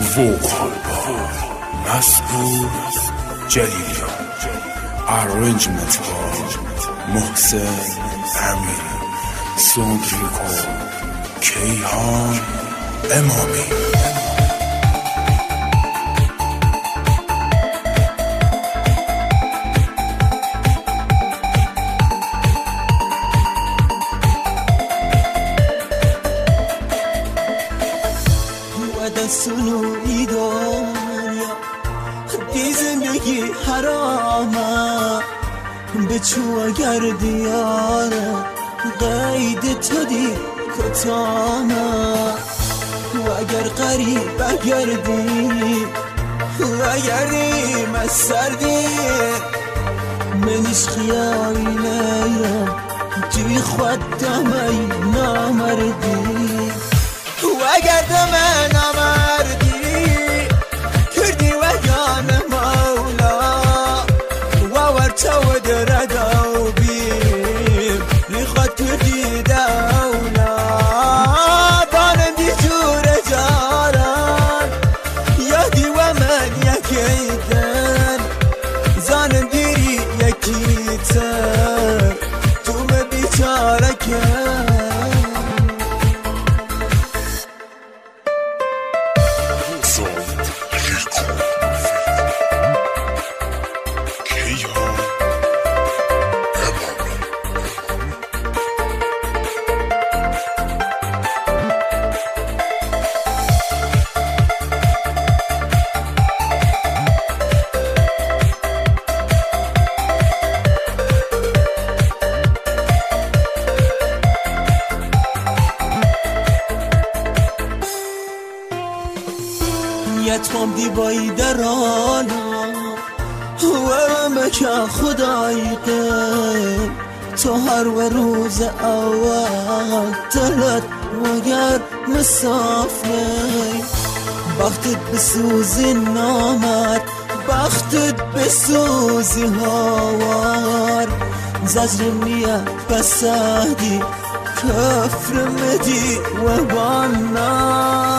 vocal مسعود جلیلیان، arrangement محسن امیری، ساوند ریکورد کیهان امامی. سنوی دنیا دی زندگی حرامه به چو اگر دیاره قید تو دی کتامه و اگر قریب گردی و اگری مسردی منش خیالی نیرم توی خود دمی نامردی و اگر دمه نامردی کردی و جان مولا و ورتو دردو بیم ریخت کردی دولا بانم دی جور جاران یادی و من یکیدن زانم دیری یکی تر تو من بیچاره کن یتم دیبایی درانا و مکه خدای قل تو هر و روز اول تلت وگر مسافنی بختت بسوزی نامد بختت بسوزی هاوار زجرم نیه بسادی کفر مدی و بانا